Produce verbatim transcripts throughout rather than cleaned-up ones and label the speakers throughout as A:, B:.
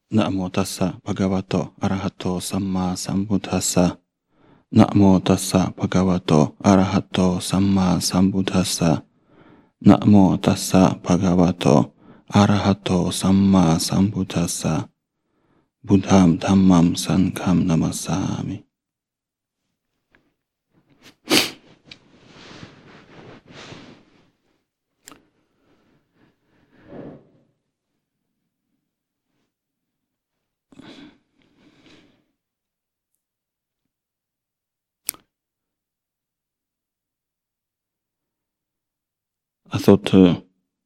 A: Namo tassa bhagavato arahato samma sambuddhassa. Namo tassa bhagavato arahato samma sambuddhassa. Namo tassa bhagavato arahato samma sambuddhassa. Buddham dhammam sangham namasami. I thought uh,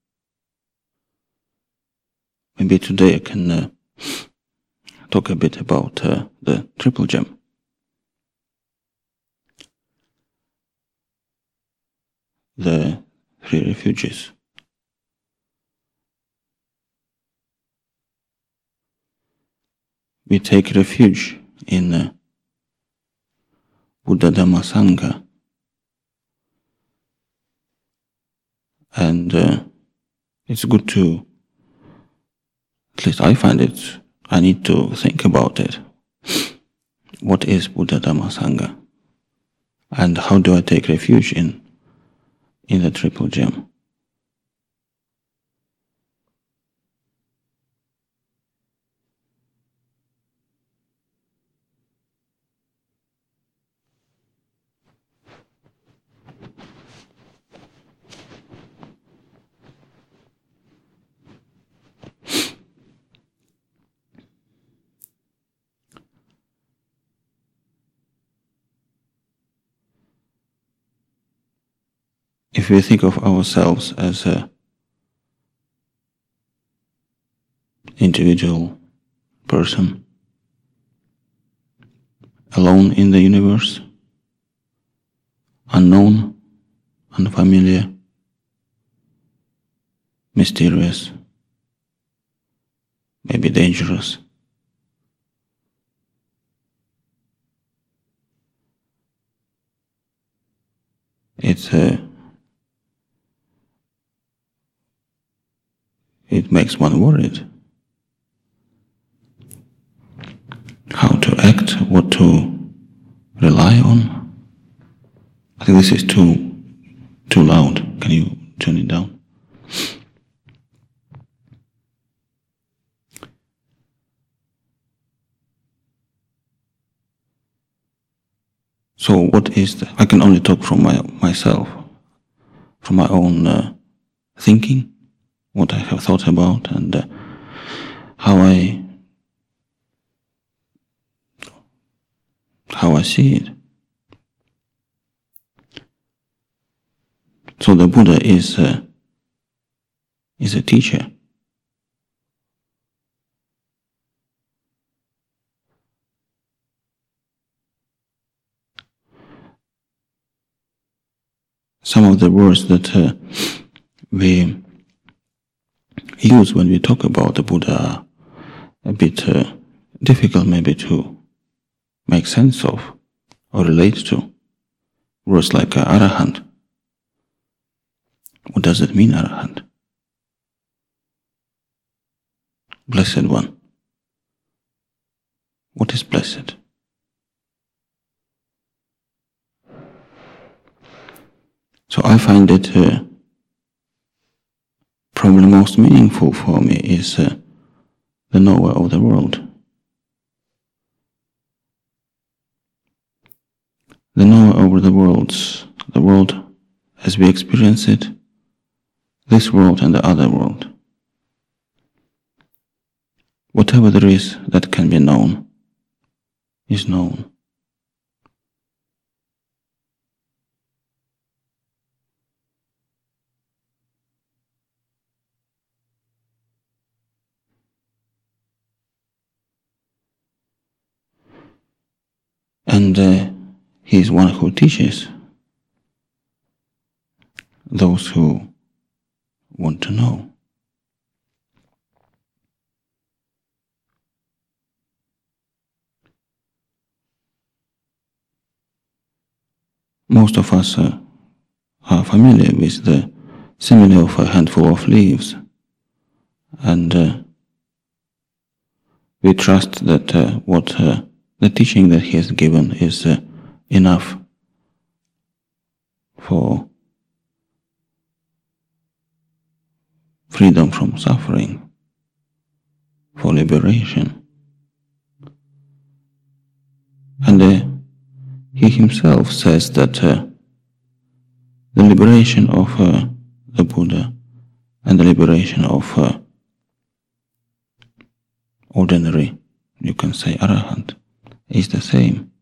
A: maybe today I can uh, talk a bit about uh, the triple gem. The three refuges. We take refuge in uh, Buddha Dhamma Sangha, and uh, it's good to, at least I find it, I need to think about it. What is Buddha Dhamma Sangha? And how do I take refuge in, in the triple gem? If we think of ourselves as an individual person, alone in the universe, unknown, unfamiliar, mysterious, maybe dangerous, it's a It makes one worried. How to act, what to rely on. I think this is too too loud. Can you turn it down? So what is the, I can only talk from my myself, from my own uh, thinking, what I have thought about, and uh, how I how I see it. So the Buddha is uh, is a teacher. Some of the words that uh, we use when we talk about the Buddha are a bit uh, difficult maybe to make sense of or relate to. Words like uh, Arahant. What does it mean, Arahant? Blessed One. What is blessed? So I find it uh, probably most meaningful for me is uh, the knower of the world. The knower over the worlds, the world as we experience it, this world and the other world. Whatever there is that can be known is known. And uh, he is one who teaches those who want to know. Most of us uh, are familiar with the simile of a handful of leaves, and uh, we trust that uh, what uh, the teaching that he has given is uh, enough for freedom from suffering, for liberation. And uh, he himself says that uh, the liberation of uh, the Buddha and the liberation of uh, ordinary, you can say Arahant, is the same.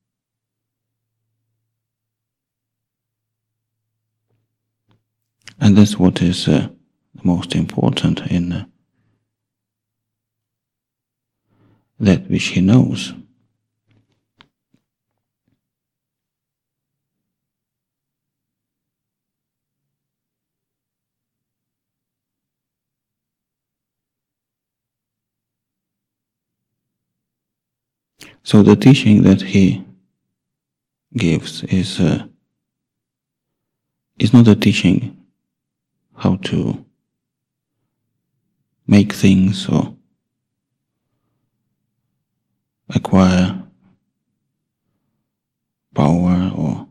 A: And that's what is uh, most important in uh, that which he knows. So the teaching that he gives is uh, is not a teaching how to make things or acquire power or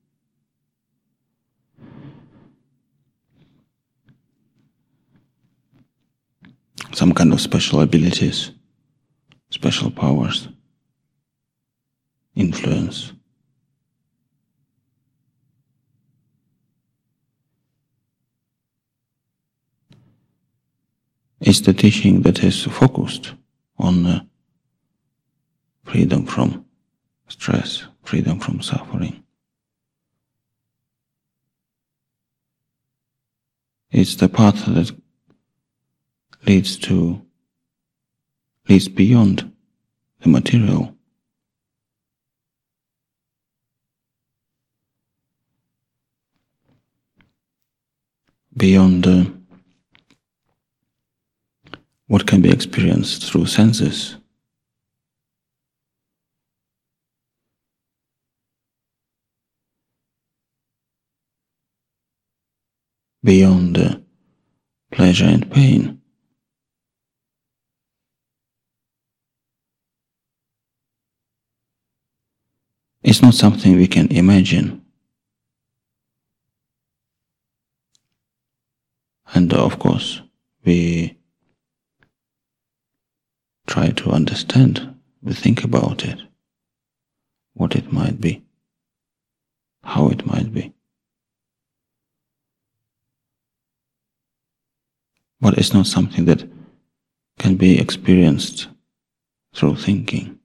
A: some kind of special abilities, special powers, influence. It's the teaching that is focused on uh, freedom from stress, freedom from suffering. It's the path that leads to, leads beyond the material. Beyond uh, what can be experienced through senses. Beyond uh, pleasure and pain. It's not something we can imagine. And uh, of course, we try to understand, we think about it, what it might be, how it might be. But it's not something that can be experienced through thinking.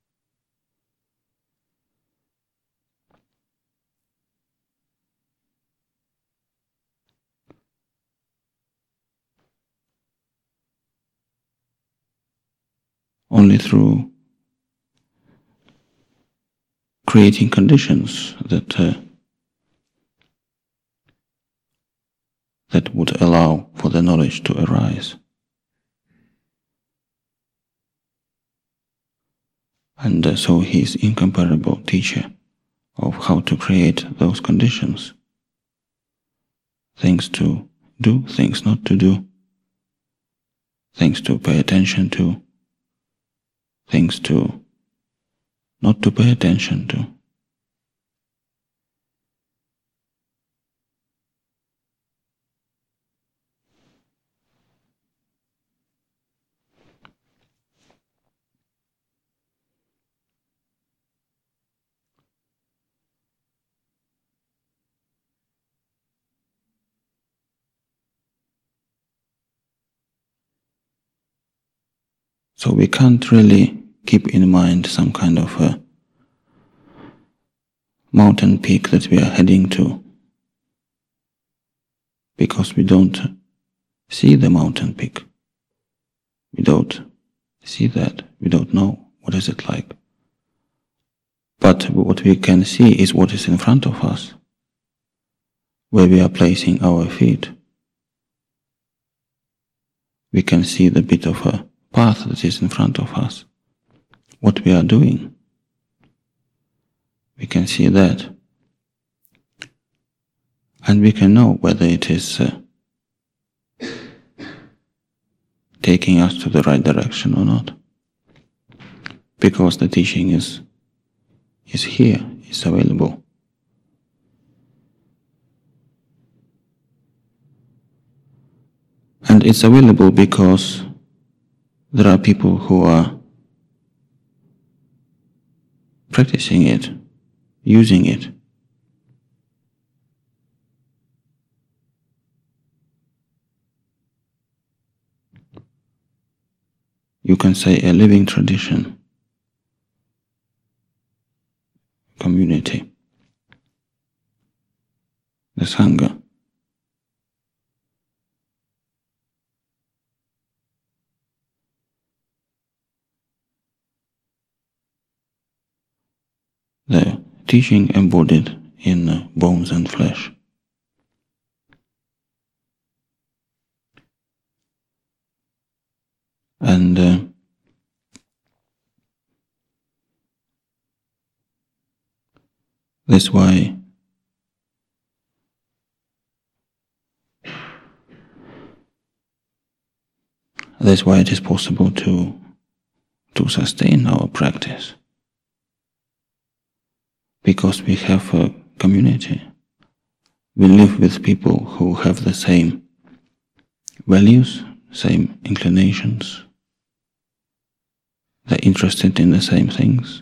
A: Only through creating conditions that uh, that would allow for the knowledge to arise. And uh, so he is incomparable teacher of how to create those conditions. Things to do, things not to do, things to pay attention to, things to not to pay attention to. So we can't really keep in mind some kind of a mountain peak that we are heading to, because we don't see the mountain peak. We don't see that. We don't know what is it like. But what we can see is what is in front of us, where we are placing our feet. We can see the bit of a path that is in front of us, what we are doing. We can see that. And we can know whether it is uh, taking us to the right direction or not. because the teaching is is here, is available. And it's available because there are people who are practicing it, using it. You can say a living tradition, community, the Sangha. The teaching embodied in bones and flesh. And uh, that's why that's why it is possible to to sustain our practice. Because we have a community. We live with people who have the same values, same inclinations. They're interested in the same things.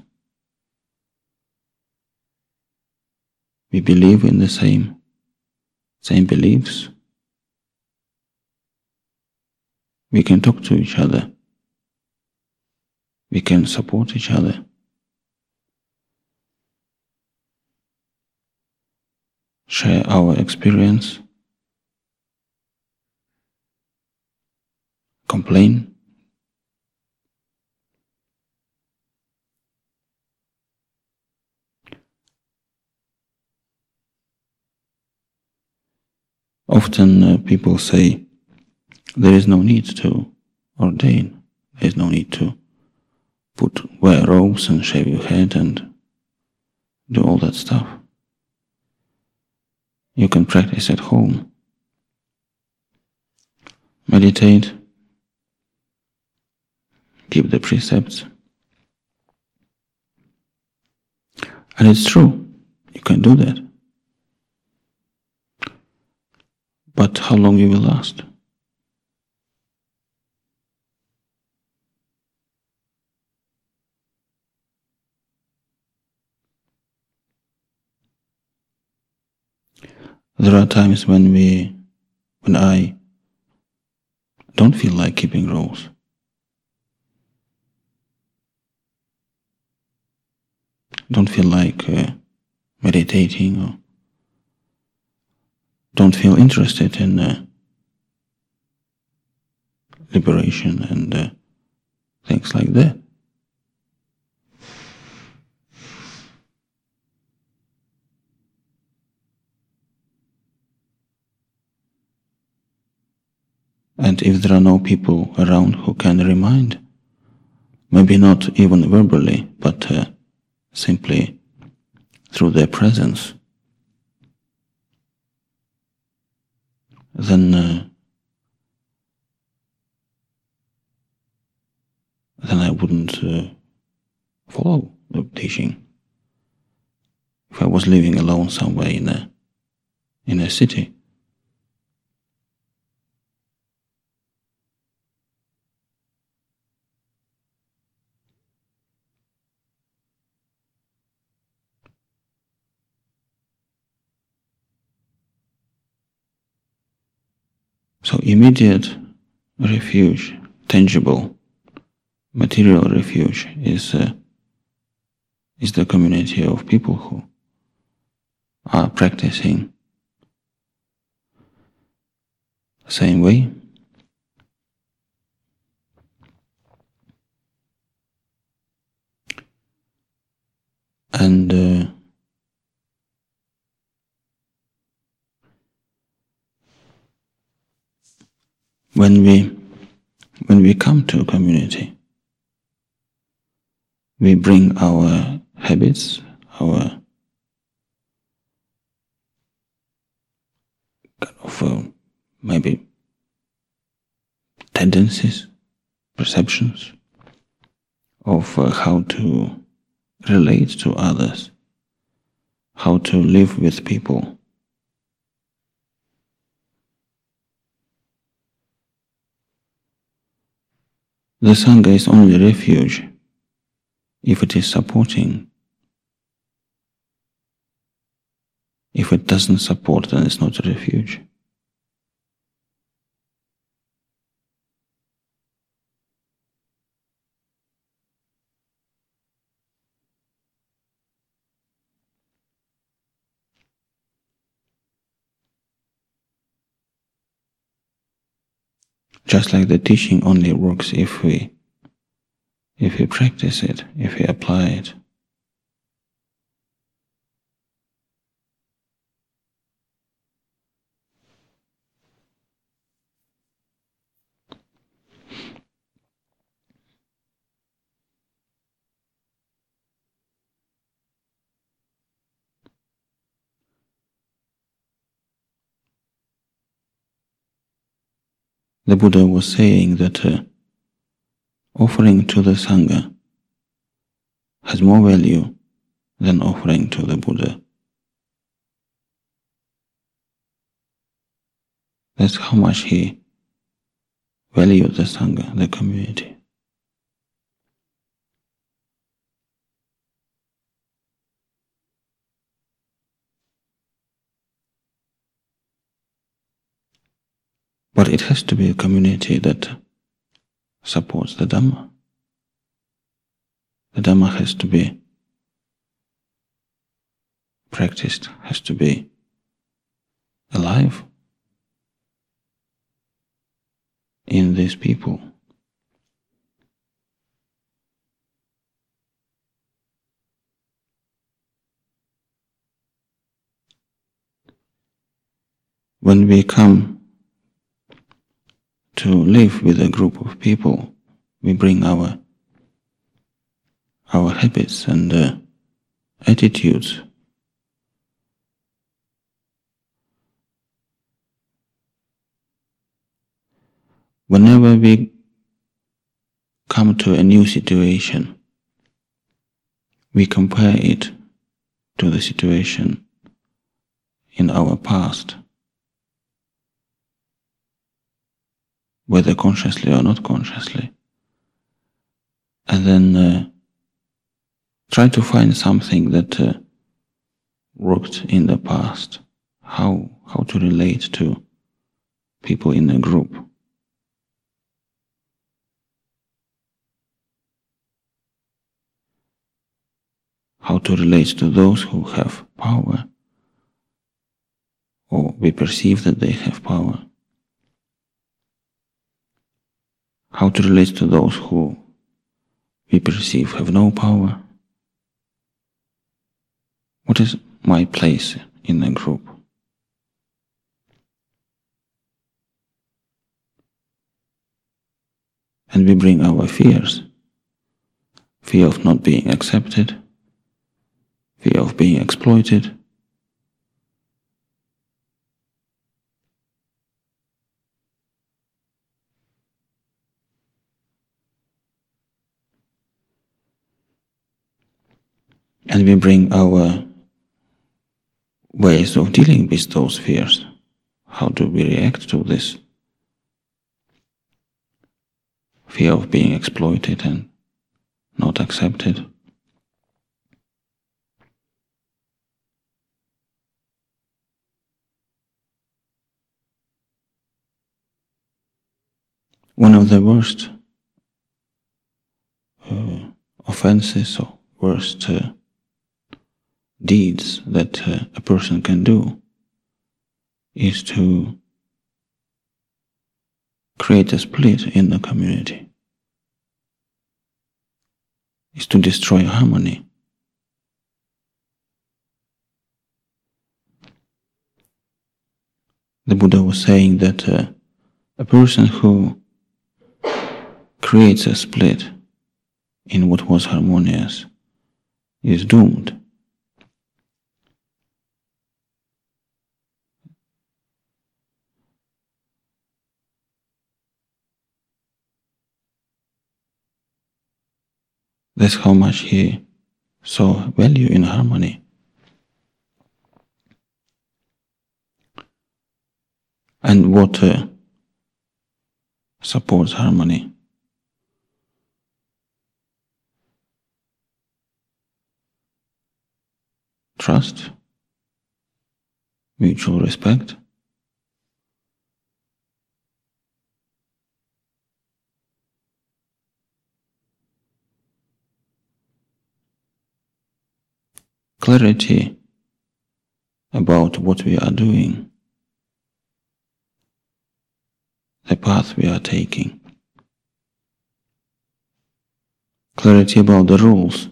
A: We believe in the same, same beliefs. We can talk to each other. We can support each other. Share our experience, complain, often uh, people say there is no need to ordain, there is no need to put wear robes and shave your head and do all that stuff. You can practice at home. Meditate, keep the precepts. And it's true, you can do that. But how long you will last? There are times when we, when I don't feel like keeping rules. Don't feel like uh, meditating, or don't feel interested in uh, liberation and uh, things like that. And if there are no people around who can remind, maybe not even verbally, but uh, simply through their presence, then uh, then I wouldn't uh, follow the teaching. If I was living alone somewhere in a in a city, so immediate refuge, tangible, material refuge is uh, is the community of people who are practicing the same way. And uh, when we when we come to a community, we bring our habits, our kind of uh, maybe tendencies, perceptions of uh, how to relate to others, how to live with people. The Sangha is only refuge if it is supporting. If it doesn't support, then it's not a refuge. Just like the teaching only works if we if we practice it, if we apply it. The Buddha was saying that uh, offering to the Sangha has more value than offering to the Buddha. That's how much he valued the Sangha, the community. But it has to be a community that supports the Dhamma. The Dhamma has to be practiced, has to be alive in these people. When we come to live with a group of people, we bring our our habits and uh, attitudes. Whenever we come to a new situation, we compare it to the situation in our past, whether consciously or not consciously, and then uh, try to find something that uh, worked in the past, how how to relate to people in a group. How to relate to those who have power, or we perceive that they have power. How to relate to those who we perceive have no power. What is my place in a group? And we bring our fears. Fear of not being accepted, fear of being exploited, and we bring our ways of dealing with those fears. How do we react to this fear of being exploited and not accepted? One of the worst uh, offenses or worst uh, deeds that uh, a person can do is to create a split in the community, is to destroy harmony. The Buddha was saying that uh, a person who creates a split in what was harmonious is doomed. That's how much he saw value in harmony. And what uh, supports harmony? Trust, mutual respect, clarity about what we are doing, the path we are taking, clarity about the rules,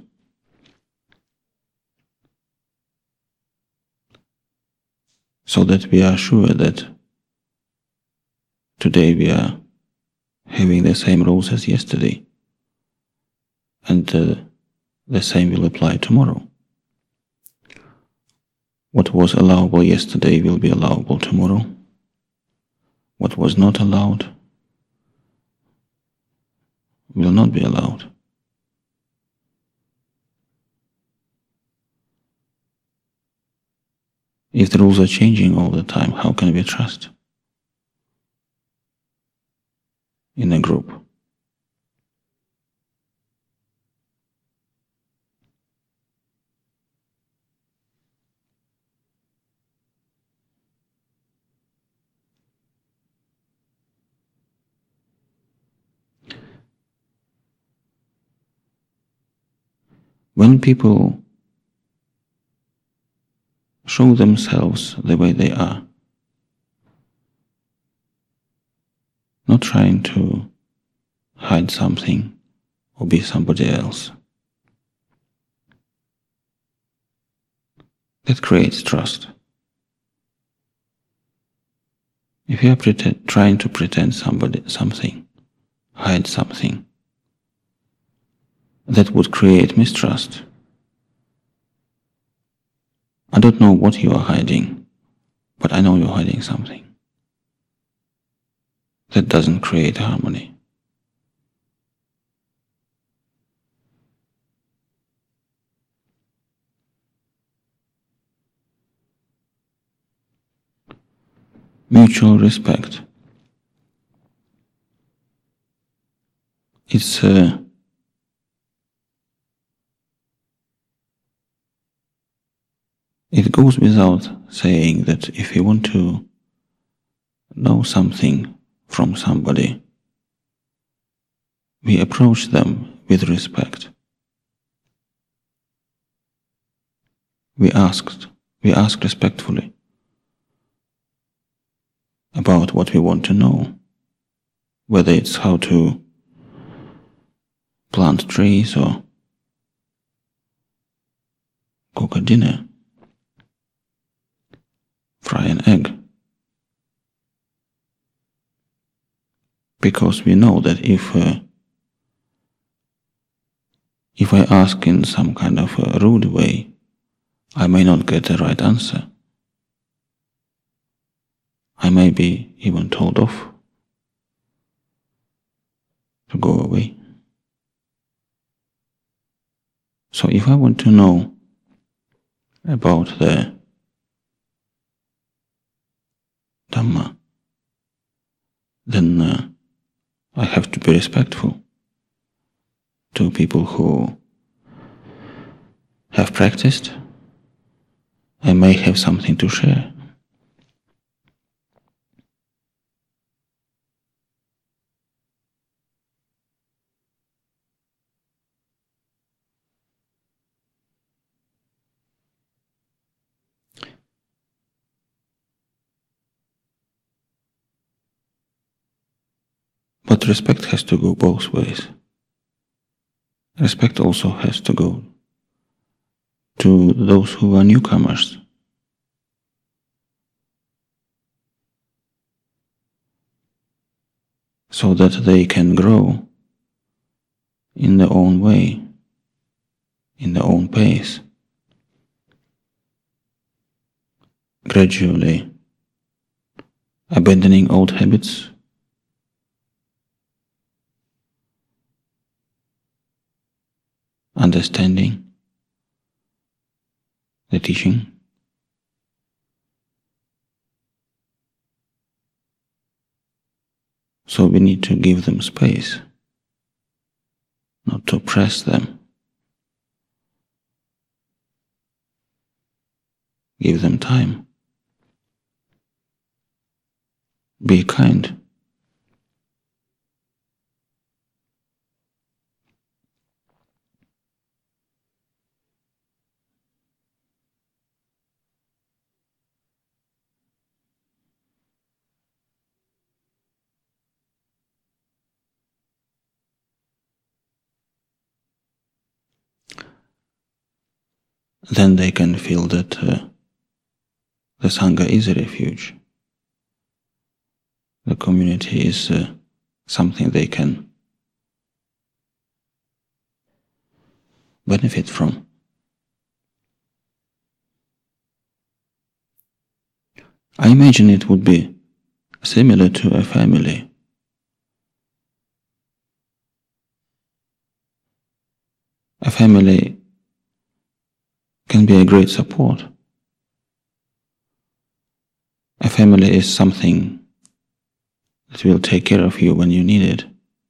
A: so that we are sure that today we are having the same rules as yesterday, and uh, the same will apply tomorrow. What was allowable yesterday will be allowable tomorrow. What was not allowed will not be allowed. If the rules are changing all the time, how can we trust in a group? When people show themselves the way they are, not trying to hide something or be somebody else, that creates trust. If you are pretend, trying to pretend somebody something, hide something, that would create mistrust. I don't know what you are hiding, but I know you're hiding something. That doesn't create harmony. Mutual respect. It's uh, it goes without saying that if you want to know something from somebody, we approach them with respect. We asked, we ask respectfully about what we want to know, whether it's how to plant trees or cook a dinner, fry an egg. Because we know that if uh, if I ask in some kind of a rude way, I may not get the right answer. I may be even told off to go away. So if I want to know about the Dhamma, then uh, I have to be respectful to people who have practiced and may have something to share. But respect has to go both ways. Respect also has to go to those who are newcomers. So that they can grow in their own way, in their own pace, gradually abandoning old habits, understanding the teaching. So we need to give them space, not to press them. Give them time. Be kind. Then they can feel that uh, the Sangha is a refuge. The community is uh, something they can benefit from. I imagine it would be similar to a family. A family can be a great support. A family is something that will take care of you when you need it.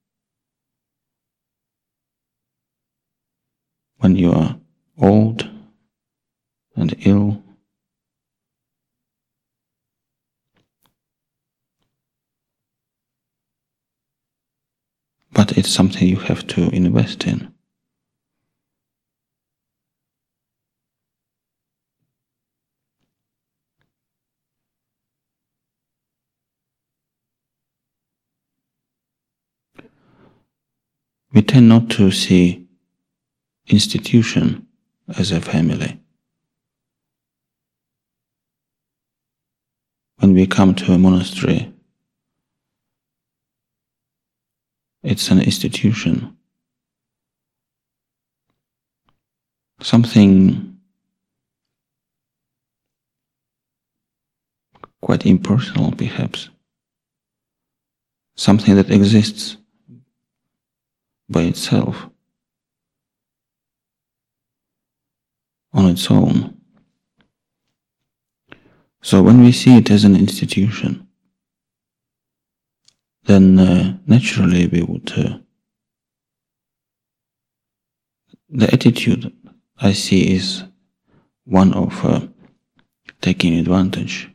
A: When you are old and ill, but it's something you have to invest in. We tend not to see institution as a family. When we come to a monastery, it's an institution, something quite impersonal perhaps, something that exists by itself, on its own. So when we see it as an institution, then uh, naturally we would, uh, the attitude I see is one of uh, taking advantage,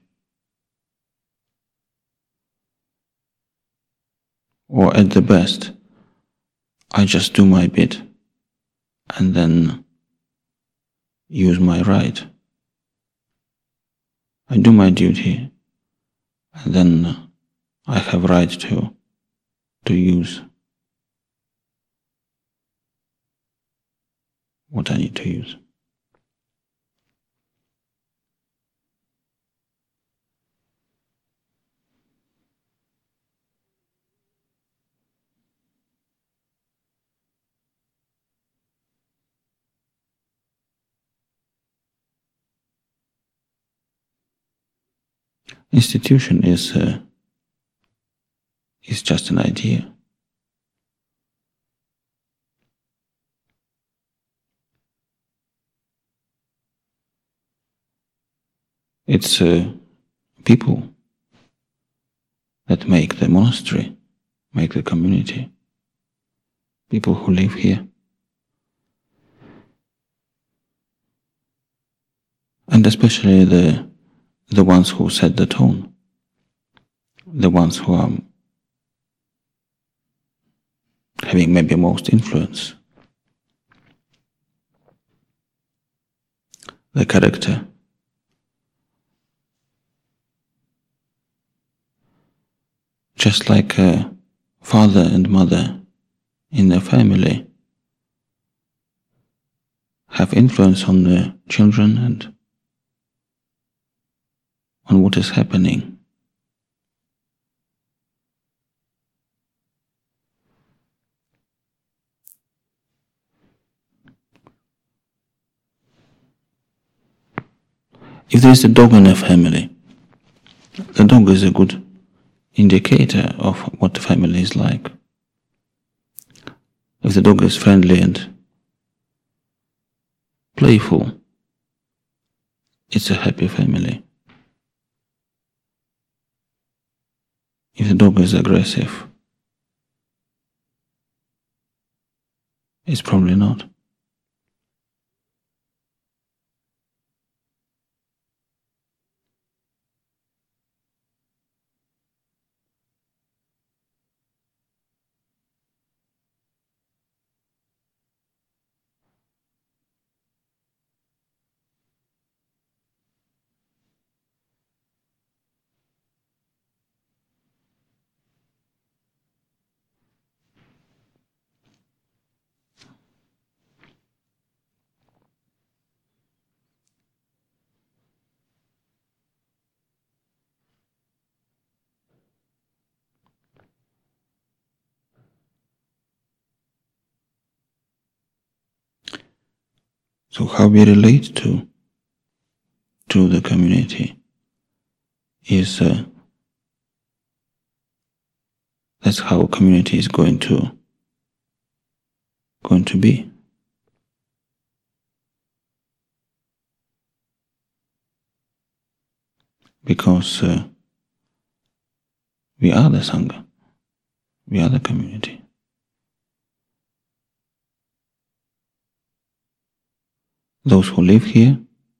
A: or at the best, I just do my bit and then use my right. I do my duty and then I have right to, to use what I need to use. Institution is uh, is just an idea. It's uh, people that make the monastery, make the community, people who live here. And especially the the ones who set the tone, the ones who are having maybe most influence. The character. Just like a father and mother in a family have influence on the children and on what is happening. If there is a dog in a family, the dog is a good indicator of what the family is like. If the dog is friendly and playful, it's a happy family. If the dog is aggressive, it's probably not. So how we relate to to the community is uh, that's how a community is going to going to be. Because uh, we are the Sangha, we are the community. Those who live here,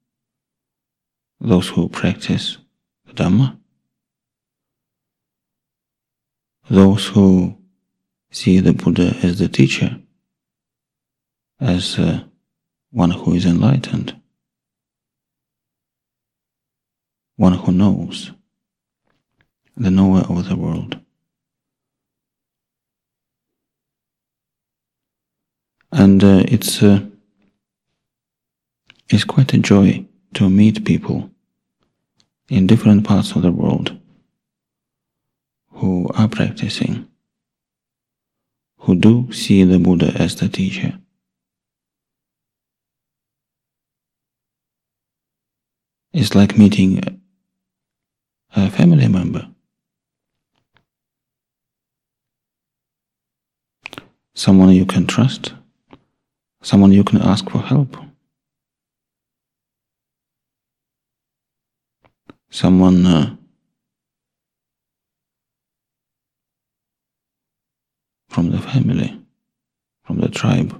A: those who practice the Dhamma, those who see the Buddha as the teacher, as uh, one who is enlightened, one who knows, the knower of the world. And uh, it's uh, it's quite a joy to meet people in different parts of the world who are practicing, who do see the Buddha as the teacher. It's like meeting a family member, someone you can trust, someone you can ask for help, someone uh, from the family, from the tribe.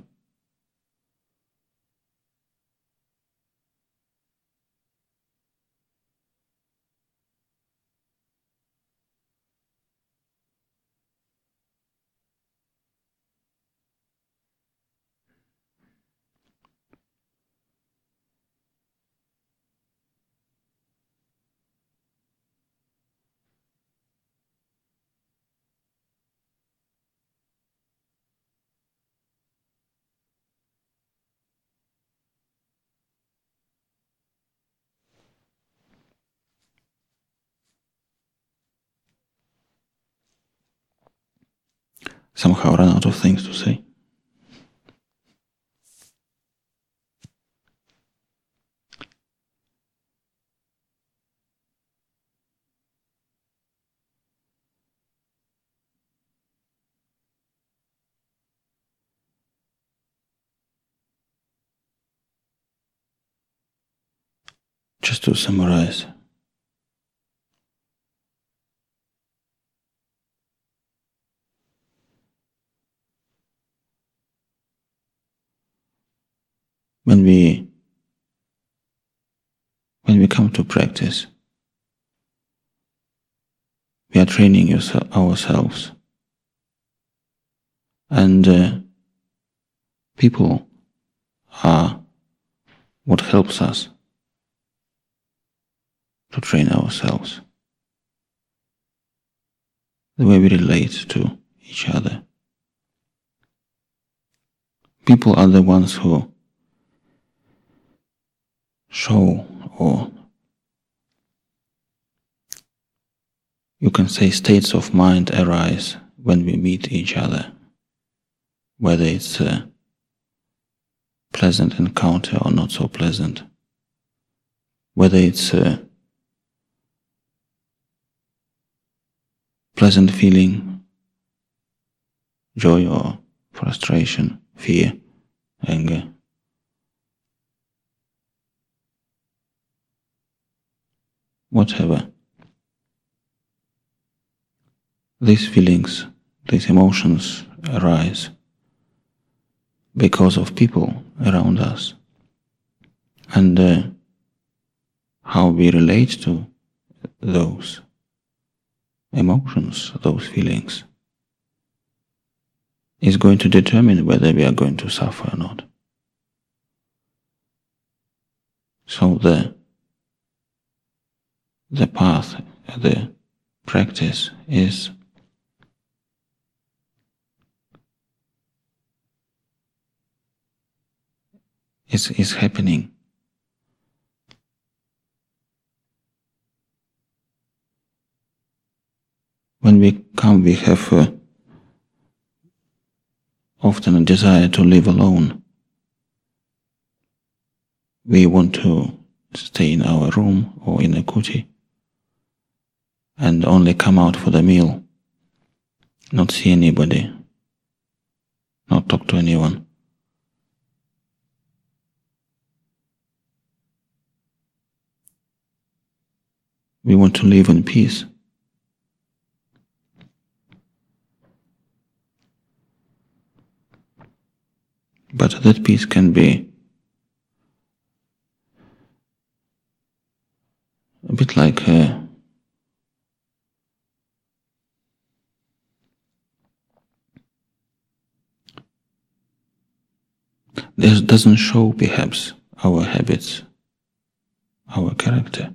A: Somehow run out of things to say. Just to summarize, when we when we come to practice, we are training yourself, ourselves, and uh, people are what helps us to train ourselves, the way we relate to each other. People are the ones who show, or you can say states of mind arise when we meet each other, whether it's a pleasant encounter or not so pleasant, whether it's a pleasant feeling, joy or frustration, fear, anger. whatever. These feelings, these emotions arise because of people around us, and uh, how we relate to those emotions, those feelings, is going to determine whether we are going to suffer or not. So the the path, the practice is is, is happening. When we come, we have uh, often a desire to live alone. We want to stay in our room or in a kuti and only come out for the meal, not see anybody, not talk to anyone. We want to live in peace. But that peace can be a bit like uh, this doesn't show perhaps our habits, our character.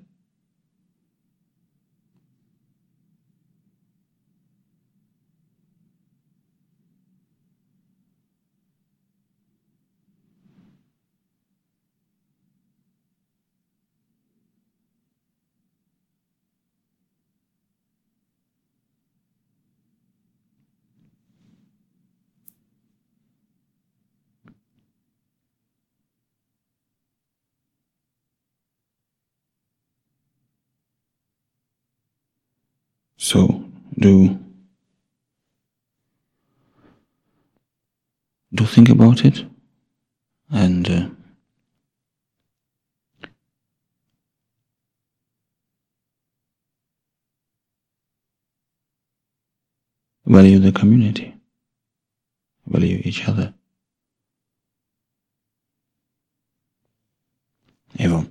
A: So do do think about it and uh, value the community, value each other. Evo.